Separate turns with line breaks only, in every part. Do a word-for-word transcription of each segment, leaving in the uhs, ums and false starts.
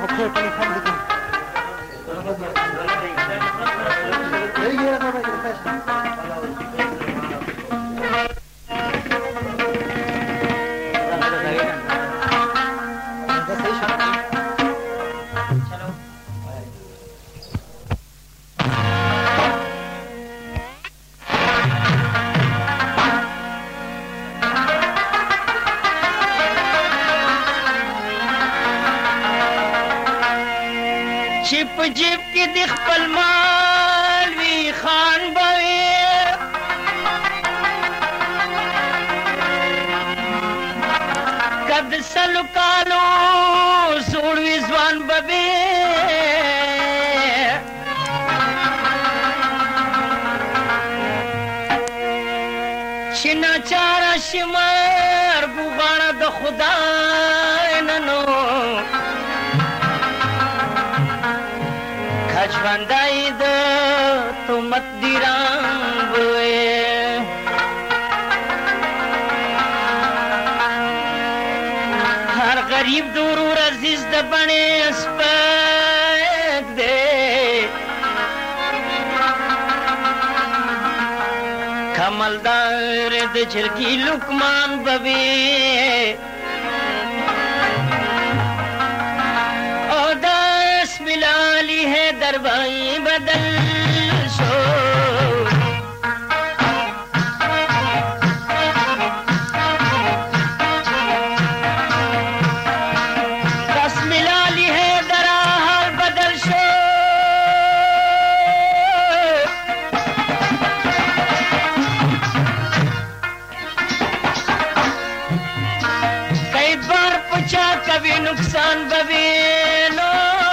چپ جیب کی دی خپل مال وی خان بوي کد سلو کالو سوړ وی ځوان بوي شنا چارا شمار بوغاړه د خدای ننو ژوندی د تهمت دیران بوی هر غریب د ورور عزیز د بڼې سپک دی کملدار د جرګي لقمان بوي بلالی ہے دربائی بدل شو بس بلالی ہے دراحال بدل شو کئی بار پوچھا کبھی نقصان ببینو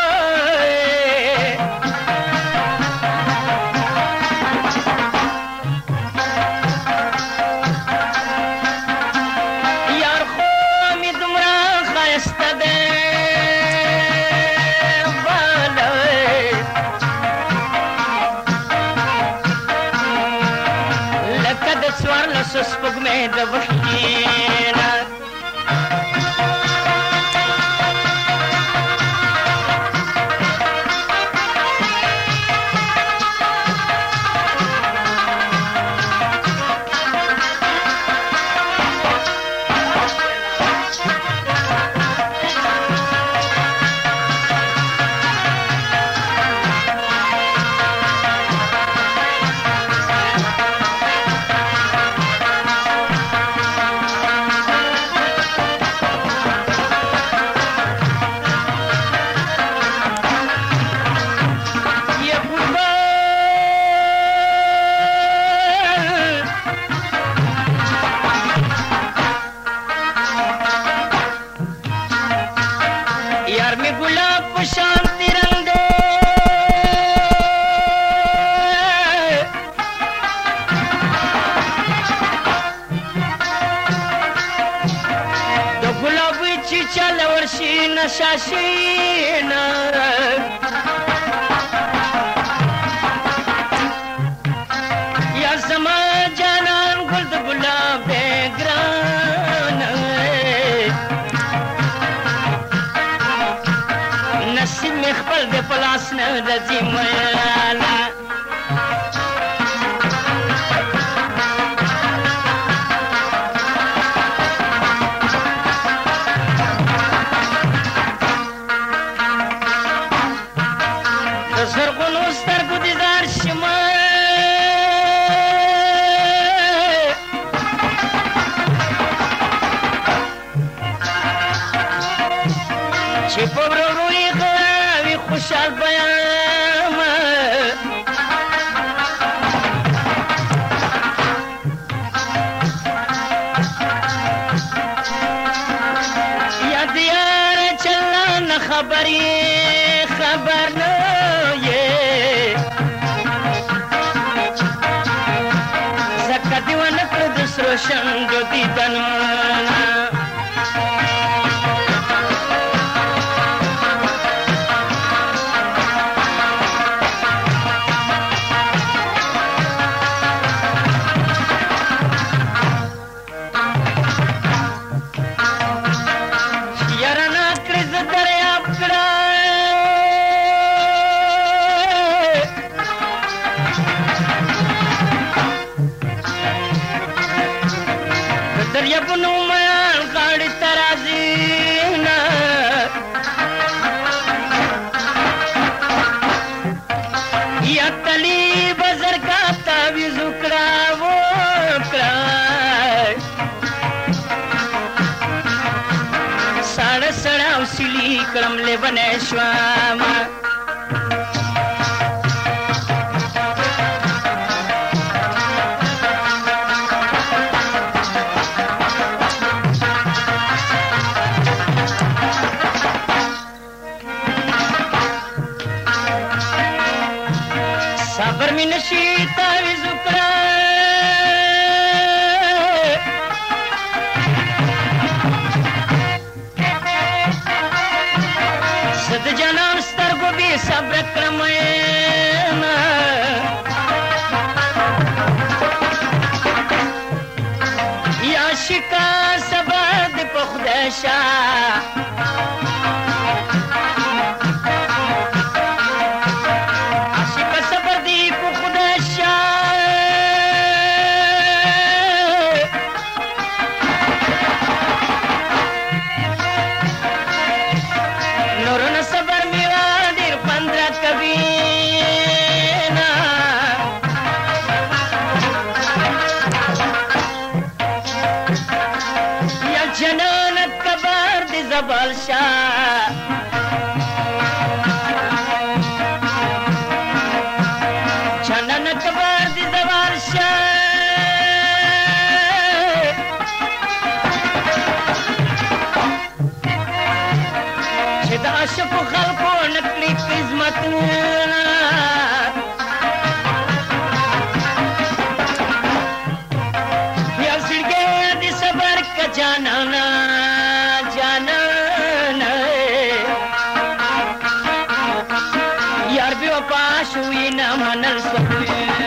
سپوږ مې د وحینا شاشینا یا زما جانان گل د گلاب ګران نصیب می خپل د پلاس نه رځي مالا خوشحال بیام یاد یار چلا نہ خبری خبر نہ یہ زکا دیوان کر دوسرو شنگو دیدنو دریاب کړه لیونی شوم صبر می نشی تعویض وکړه زه د جانان سترګو بې صبره کړم یا عاشقه صبر دې په خدای شه زبال شاه چنن کبر دی زبال شاه چې د عاشقو خلقو نکړي خدمتونه یا سړګې دې صبر کا جانانا شوی نه منل سوی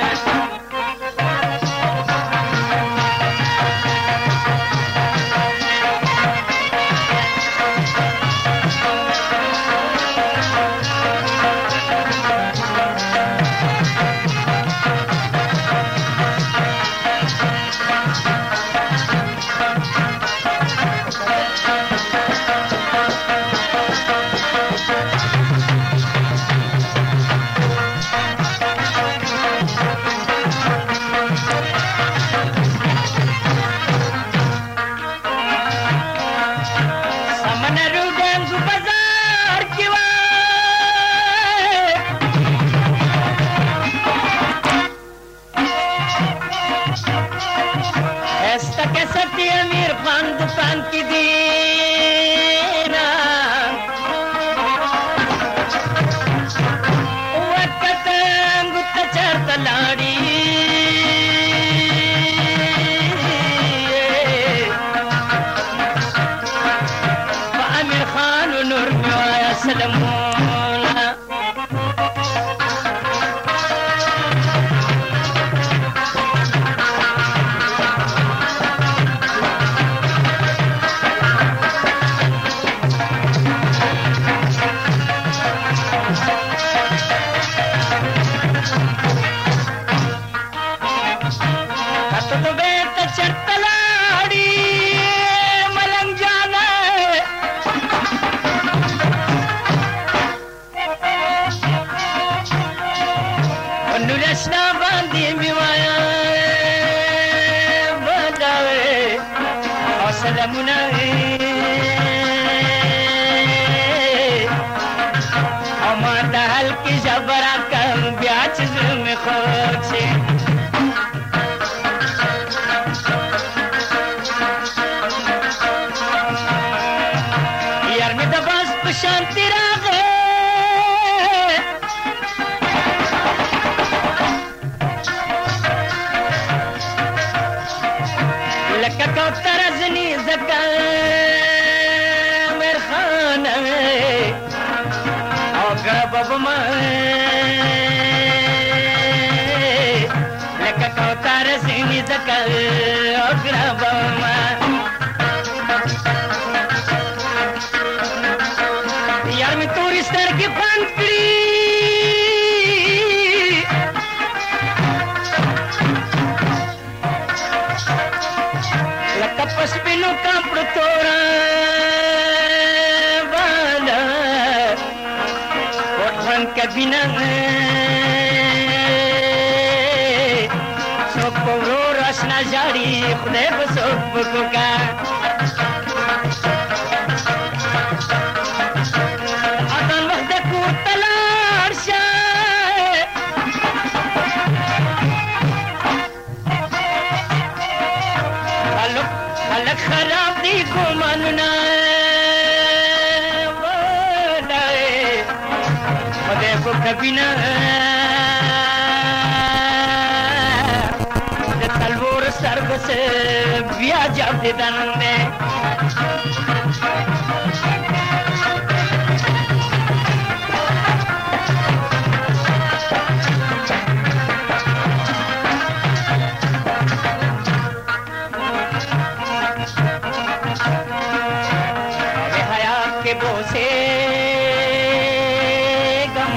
کبینا سو پورو راشنا جاری خدای په سوک پکوکا खराब दी गुमानुना मदे को कभी न तलवोर सर्ग से बिया जब दे दंदे बोसे गम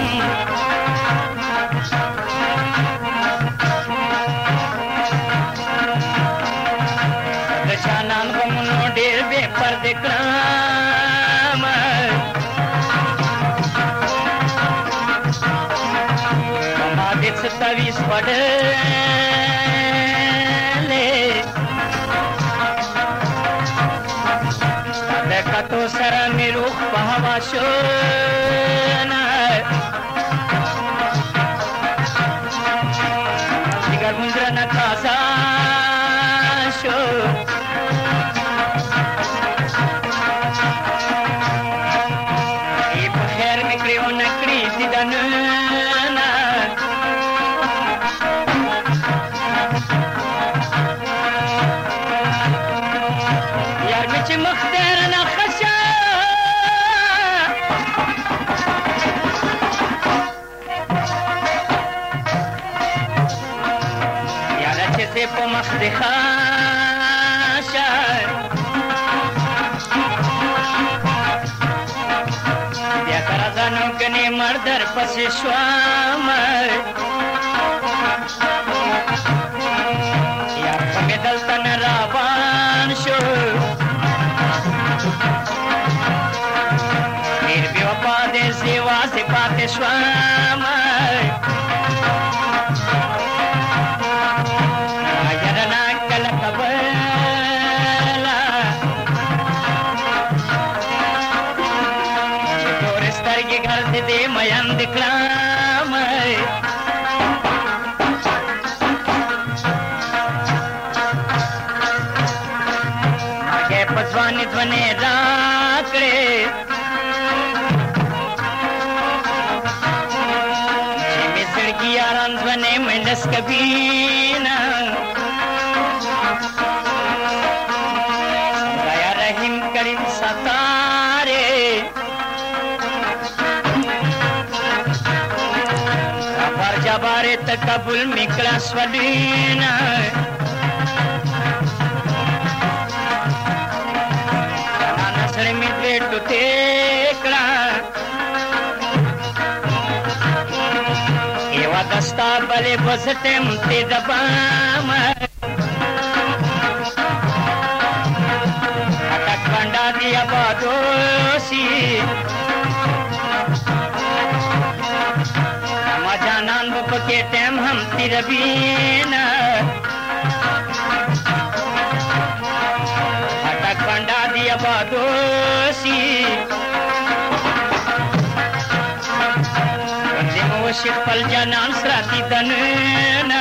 दशानान को मुनो डेर बे पर दिक्राम मादिक सतावीस पढ़ तो सरा निरुख पहवाशो दिगर मुंद्रा न खासा शो ये बखैर में क्रियो नकड़ी दिदन यार मिच मुख्तार न से पमख दिखा या कराजानो कने मर्दर पसे श्वाम या पमेदल तन रावान शो फिर भी वपा दे सेवा से पाते श्वाम दे मयन दिक्राम आगे पसवानी ध्वने राकड़े मिसड़ की आराम ध्वने मंडस कबीना दया रहीम करीम सतारे जबारे तकबुल मिकला स्वलीना नसर में बेटू टेकड़ा एवा दस्ता बले बसटे मुते दबाम अटक बंडा दिया बादोसी जानान बुप के टेम हम तिरबीना अटक बंडा दिया बादोसी बंदे मोशिक पल जानान सराती दनना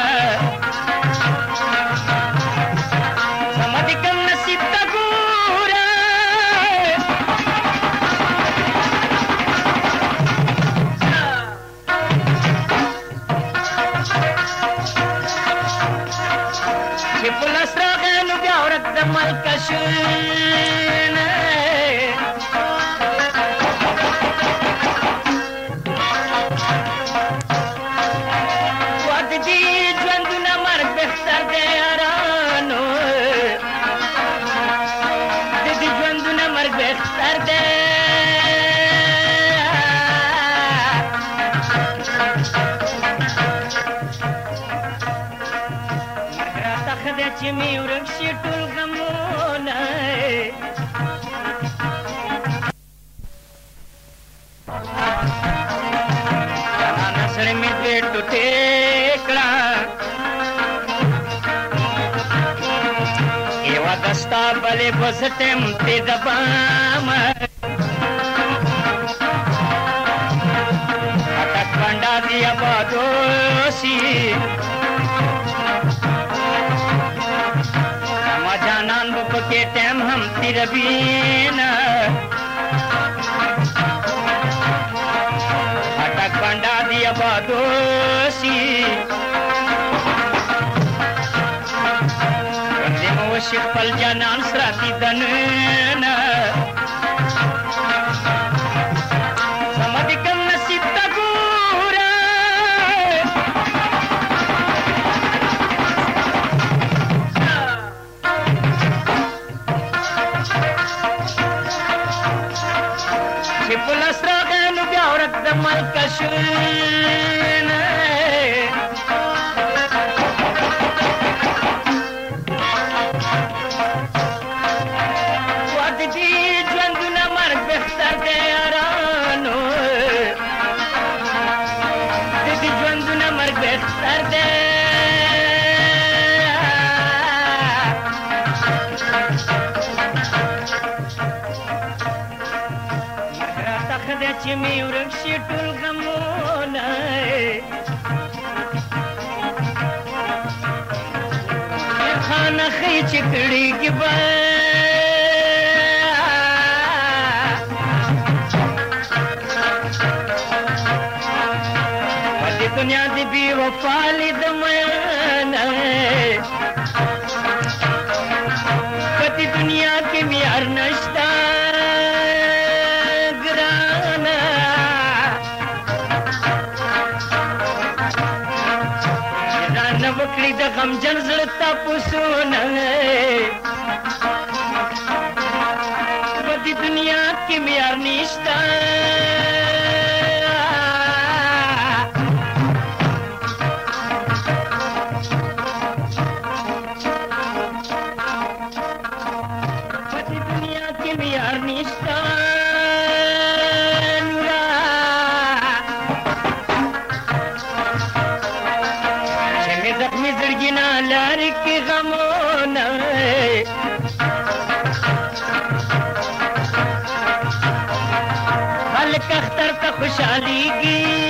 समधिकम नसीब तगूरा मलकशून वद दी ज्वंदु न मर बेहतर दे आरानो दीदी ज्वंदु न मर बेहतर दे मगरा तखदे चिमी उरक्षी टुल गमोना नसर में बेटू टेकड़ा एवा दस्ता बले बसटे मुते दबाम अटक बंडा दिया बादोसी जानान बुप के दे टाइम हम तिरबीना अटक बंडा दिया बादोशी बंदे मोशिक पल जानन सराती दनना समधिकम नसीब तगूरा शिपुलस रोगन ब्यावरक दमल कशुन वादगी जंदुना मर बेख्तर दे आरानो दीदी जंदुना मर बेख्तर दे चिमी वृक्षी टुल गमोना खाना खी चिकड़ी की बाली दुनिया दी भी वफाली दमना कति दुनिया की मियार नश्ता वकड़ी द गमजन ज़लता पुसूना बदी दुनिया की मियार निश्ता बदी दुनिया की मियार निश्ता जख्मी जिरगिना लार के गमोना हल्क अख्तर का खुशहाली की